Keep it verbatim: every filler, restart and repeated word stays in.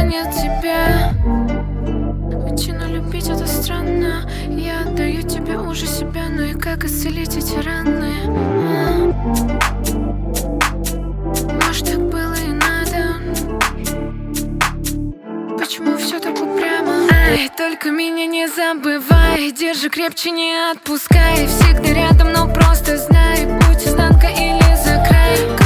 нет тебя. Причина любить — это странно. Я отдаю тебе уже себя, ну и как исцелить эти раны? А? Может, так было и надо? Почему все так упрямо? Ай, только меня не забывай, держи крепче, не отпускай. Всегда рядом, но просто знай, будь изнанка или за край.